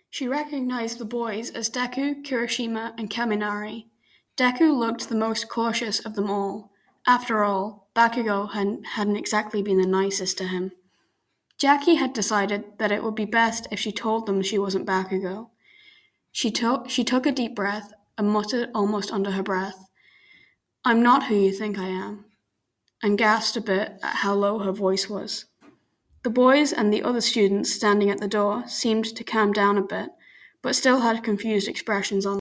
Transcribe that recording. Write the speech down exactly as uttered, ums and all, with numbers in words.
She recognized the boys as Deku, Kirishima, and Kaminari. Deku looked the most cautious of them all. After all, Bakugo hadn't, hadn't exactly been the nicest to him. Jackie had decided that it would be best if she told them she wasn't Bakugo. She took, she took a deep breath and muttered almost under her breath, "I'm not who you think I am," and gasped a bit at how low her voice was. The boys and the other students standing at the door seemed to calm down a bit, but still had confused expressions on